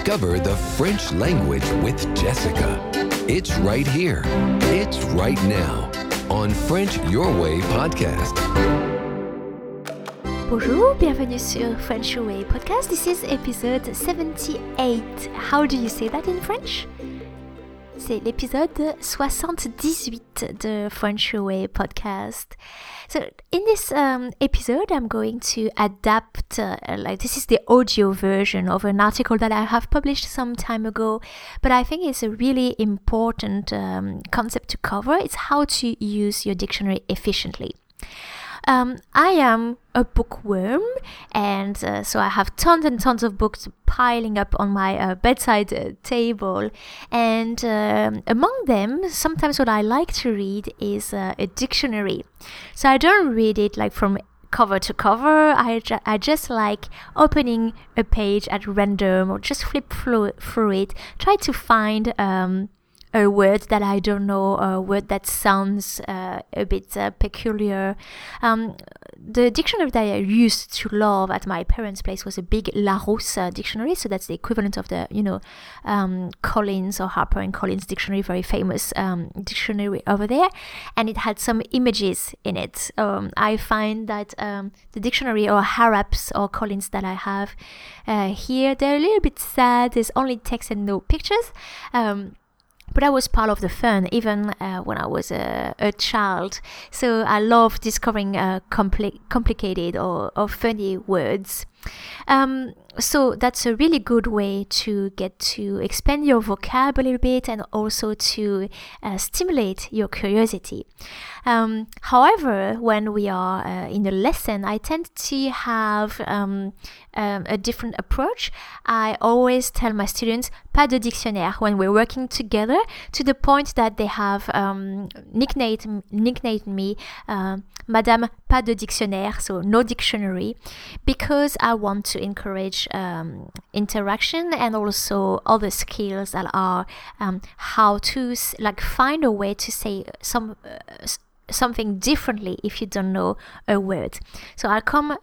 Discover the French language with Jessica. It's right here. It's right now on French Your Way podcast. Bonjour, bienvenue sur French Your Way podcast. This is episode 78. How do you say that in French? C'est l'épisode 78 de French Your Way podcast. So in this episode, I'm going to adapt, this is the audio version of an article that I have published some time ago, but I think it's a really important concept to cover. It's how to use your dictionary efficiently. I am a bookworm, and so I have tons and tons of books piling up on my bedside table, and among them, sometimes what I like to read is a dictionary. So I don't read it like from cover to cover. I just like opening a page at random or just flip through it, try to find a word that I don't know, a word that sounds a bit peculiar. The dictionary that I used to love at my parents' place was a big Larousse dictionary, so that's the equivalent of the, Collins or Harper and Collins dictionary, very famous dictionary over there, and it had some images in it. I find that the dictionary or Harap's or Collins that I have here, they're a little bit sad. There's only text and no pictures. But that was part of the fun, even when I was a child. So I love discovering complicated or funny words. So that's a really good way to get to expand your vocab a little bit and also to stimulate your curiosity. However, when we are in a lesson, I tend to have a different approach. I always tell my students, pas de dictionnaire, when we're working together, to the point that they have nicknamed me Madame Pas de Dictionnaire, so no dictionary, because I want to encourage interaction and also other skills that are how to find a way to say something differently if you don't know a word. So I'll come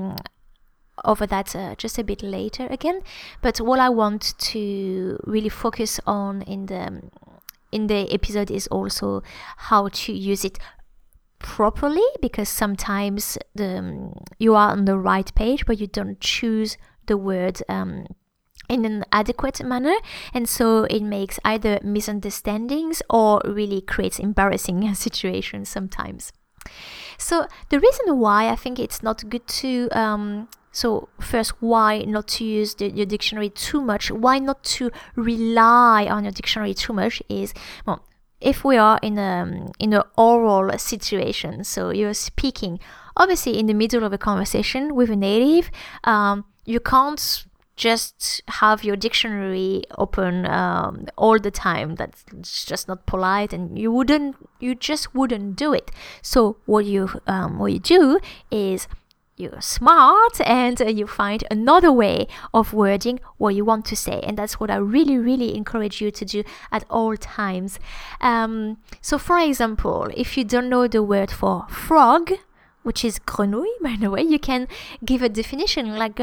over that just a bit later again. But what I want to really focus on in the episode is also how to use it properly, because sometimes you are on the right page but you don't choose the word in an adequate manner, and so it makes either misunderstandings or really creates embarrassing situations sometimes. So the reason why I think it's not good to so first, why not to use your dictionary too much, why not to rely on your dictionary too much is, well, if we are in a oral situation, so you're speaking, obviously in the middle of a conversation with a native, you can't just have your dictionary open all the time. That's just not polite, and you just wouldn't do it. So what you do is you're smart and you find another way of wording what you want to say, and that's what I really, really encourage you to do at all times. So for example, if you don't know the word for frog, which is grenouille, by the way, you can give a definition like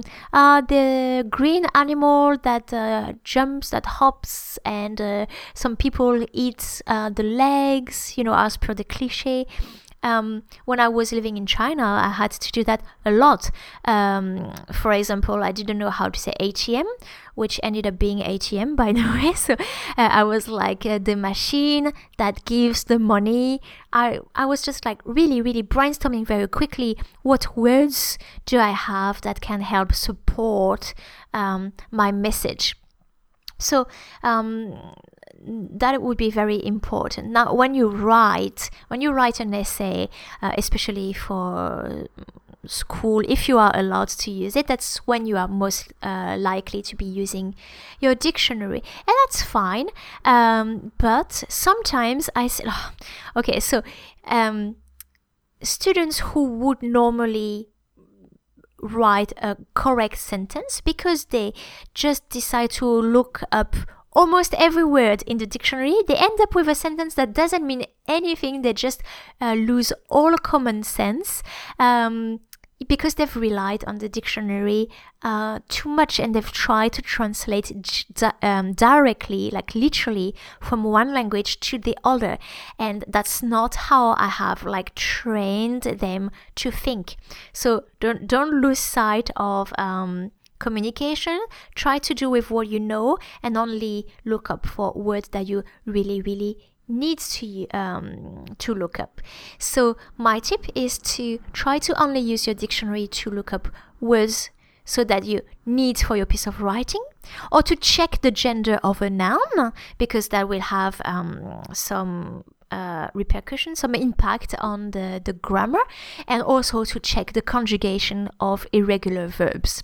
the green animal that jumps, that hops, and some people eat the legs, as per the cliche. When I was living in China, I had to do that a lot. For example, I didn't know how to say ATM, which ended up being ATM, by the way. So I was like the machine that gives the money. I was just like really, really brainstorming very quickly. What words do I have that can help support my message? So that would be very important. Now, when you write an essay, especially for school, if you are allowed to use it, that's when you are most likely to be using your dictionary, and that's fine. But sometimes I say, students who would normally write a correct sentence because they just decide to look up almost every word in the dictionary, they end up with a sentence that doesn't mean anything. They just lose all common sense. because they've relied on the dictionary too much, and they've tried to translate directly, like literally, from one language to the other, and that's not how I have like trained them to think. So don't lose sight of communication. Try to do with what you know, and only look up for words that you really needs to look up. So my tip is to try to only use your dictionary to look up words so that you need for your piece of writing, or to check the gender of a noun, because that will have some repercussions, some impact on the grammar, and also to check the conjugation of irregular verbs.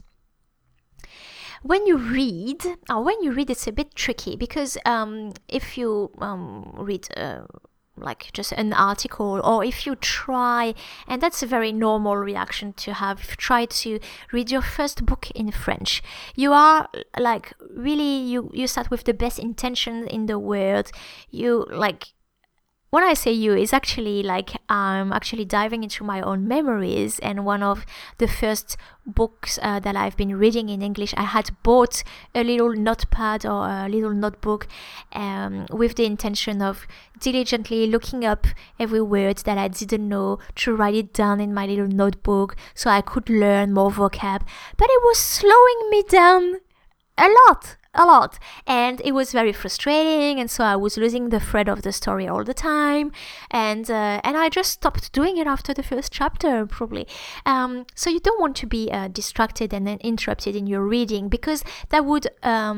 When you read, it's a bit tricky, because if you read like just an article, or if you try, and that's a very normal reaction to have, if you try to read your first book in French, you are like really, you start with the best intention in the world. You like, when I say you, it's actually like I'm actually diving into my own memories. And one of the first books that I've been reading in English, I had bought a little notepad or a little notebook with the intention of diligently looking up every word that I didn't know, to write it down in my little notebook so I could learn more vocab. But it was slowing me down a lot, and it was very frustrating, and so I was losing the thread of the story all the time, and I just stopped doing it after the first chapter, probably. So you don't want to be distracted and then interrupted in your reading, because that would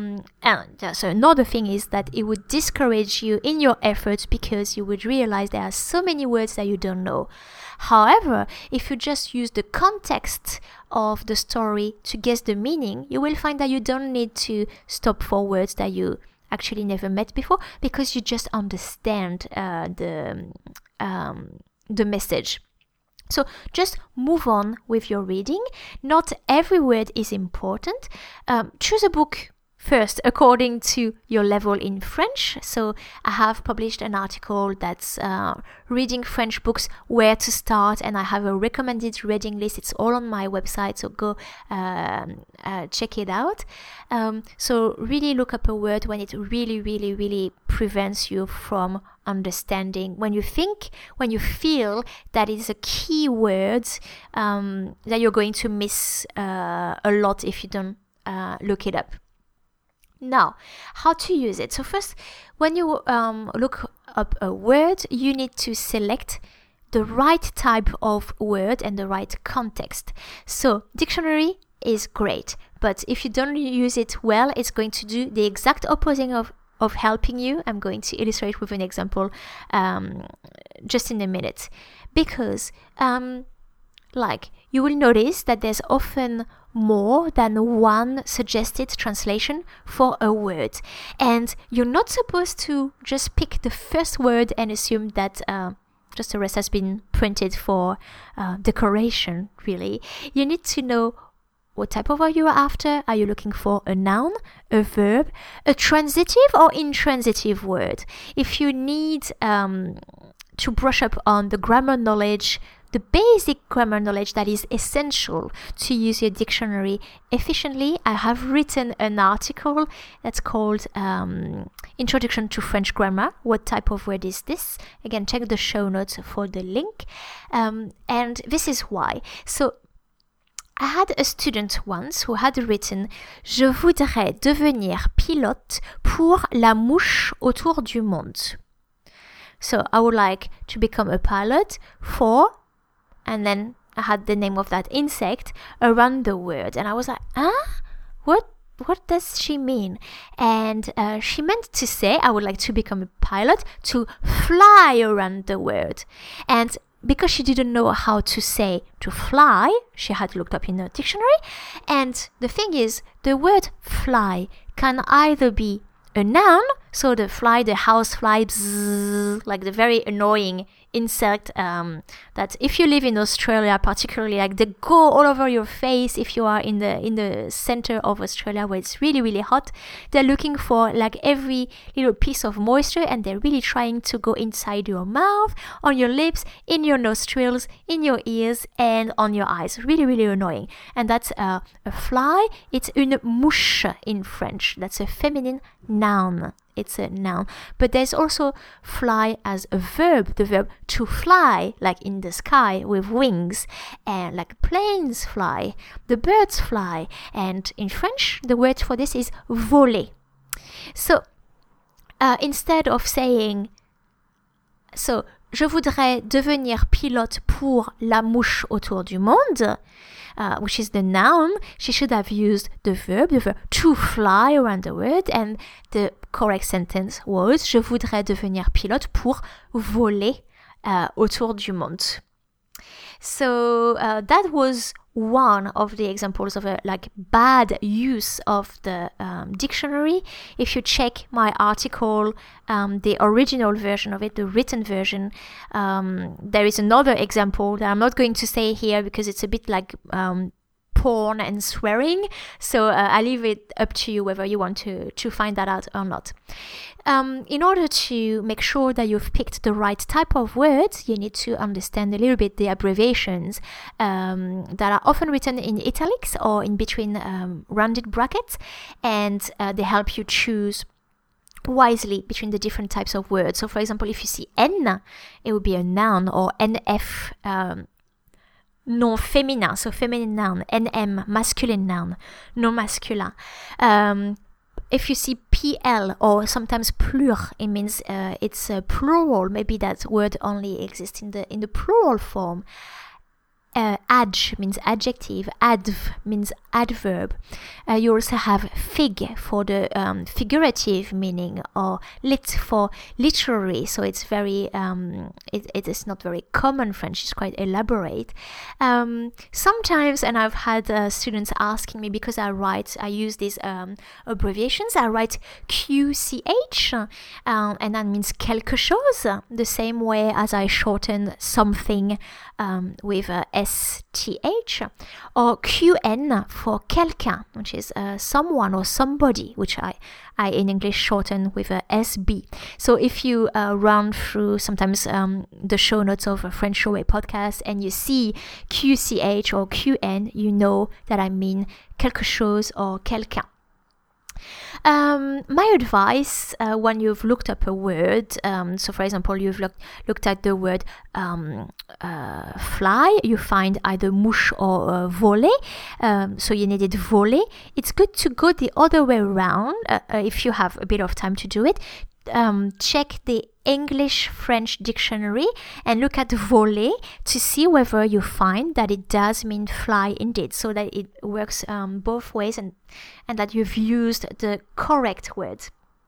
so another thing is that it would discourage you in your efforts, because you would realize there are so many words that you don't know. However, if you just use the context of the story to guess the meaning, you will find that you don't need to stop for words that you actually never met before, because you just understand the message. So just move on with your reading. Not every word is important. Choose a book first according to your level in French. So I have published an article that's reading French books, where to start, and I have a recommended reading list. It's all on my website, so go check it out. So really look up a word when it really prevents you from understanding, when you feel that is a key word that you're going to miss a lot if you don't look it up. Now, how to use it? So first, when you look up a word, you need to select the right type of word and the right context. So dictionary is great, but if you don't use it well, it's going to do the exact opposite of helping you. I'm going to illustrate with an example just in a minute, because you will notice that there's often more than one suggested translation for a word, and you're not supposed to just pick the first word and assume that just the rest has been printed for decoration. Really, you need to know what type of word you are after. Are you looking for a noun, a verb, a transitive or intransitive word? If you need to brush up on the grammar knowledge, the basic grammar knowledge that is essential to use your dictionary efficiently, I have written an article that's called Introduction to French Grammar. What type of word is this? Again, check the show notes for the link. And this is why. So I had a student once who had written Je voudrais devenir pilote pour la mouche autour du monde. So I would like to become a pilot for, and then I had the name of that insect around the word. And I was like, what does she mean? And she meant to say, I would like to become a pilot to fly around the word. And because she didn't know how to say to fly, she had looked up in a dictionary. And the thing is, the word fly can either be a noun, so the fly, the house fly, bzzz, like the very annoying insect that if you live in Australia, particularly, like they go all over your face. If you are in the center of Australia where it's really, really hot, they're looking for like every little piece of moisture, and they're really trying to go inside your mouth, on your lips, in your nostrils, in your ears, and on your eyes. Really, really annoying. And that's a fly. It's une mouche in French. That's a feminine noun. It's a noun. But there's also fly as a verb, the verb to fly, like in the sky with wings, and like planes fly, the birds fly. And in French, the word for this is voler. So instead of saying, so, je voudrais devenir pilote pour la mouche autour du monde, which is the noun, she should have used the verb to fly around the world, and the correct sentence was, je voudrais devenir pilote pour voler autour du monde. So that was one of the examples of a like bad use of the dictionary. If you check my article, the original version of it, the written version, there is another example that I'm not going to say here because it's a bit like porn and swearing. So I leave it up to you whether you want to find that out or not. In order to make sure that you've picked the right type of words, you need to understand a little bit the abbreviations that are often written in italics or in between rounded brackets, and they help you choose wisely between the different types of words. So for example, if you see N, it would be a noun, or NF, non féminin, so feminine noun, NM, masculine noun, non masculin. If you see PL or sometimes plur, it means it's a plural. Maybe that word only exists in the plural form. Adj means adjective, adv means adverb. You also have fig for the figurative meaning, or lit for literary. So it's very, it is not very common French, it's quite elaborate. Sometimes, and I've had students asking me, because I use these abbreviations, I write QCH, and that means quelque chose, the same way as I shorten something with STH, or QN for quelqu'un, which is someone or somebody, which I in English shorten with a SB. So if you run through sometimes the show notes of a French Your Way podcast and you see QCH or QN, you know that I mean quelque chose or quelqu'un. My advice when you've looked up a word, so for example, you've looked at the word fly, you find either mouche or voler, so you needed voler. It's good to go the other way around if you have a bit of time to do it. Check the English-French dictionary and look at voler to see whether you find that it does mean fly indeed, so that it works both ways and that you've used the correct word.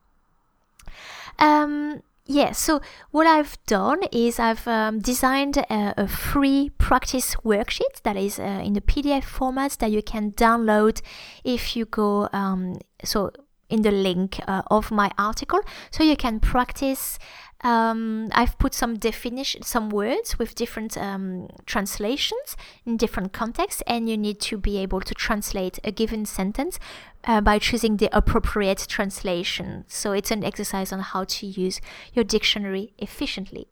So what I've done is I've designed a free practice worksheet that is in the PDF format that you can download if you go in the link of my article, so you can practice. I've put some words with different translations in different contexts, and you need to be able to translate a given sentence by choosing the appropriate translation. So it's an exercise on how to use your dictionary efficiently.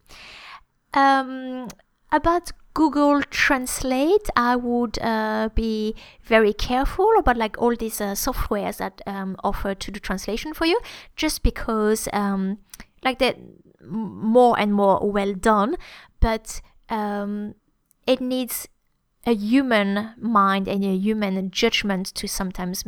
About Google Translate, I would be very careful about like all these softwares that offer to do translation for you, just because like they're more and more well done, but it needs a human mind and a human judgment to sometimes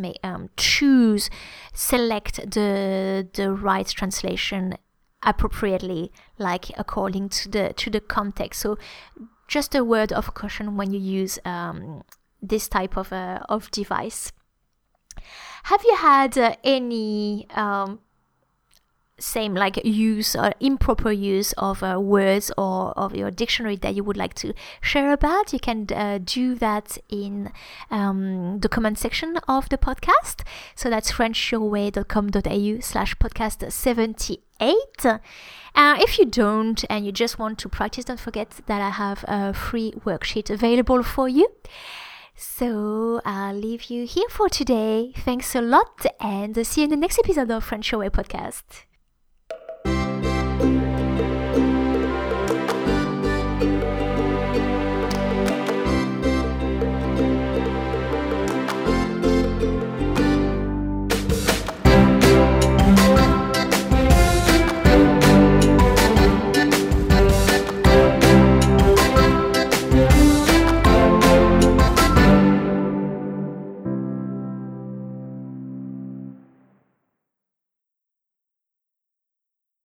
select the right translation appropriately, like according to the context. So just a word of caution when you use this type of device. Have you had any same like use or improper use of words or of your dictionary that you would like to share about, you can do that in the comment section of the podcast. So that's frenchyourway.com.au/podcast78. If you don't and you just want to practice, don't forget that I have a free worksheet available for you. So I'll leave you here for today. Thanks a lot, and see you in the next episode of French Your Way podcast.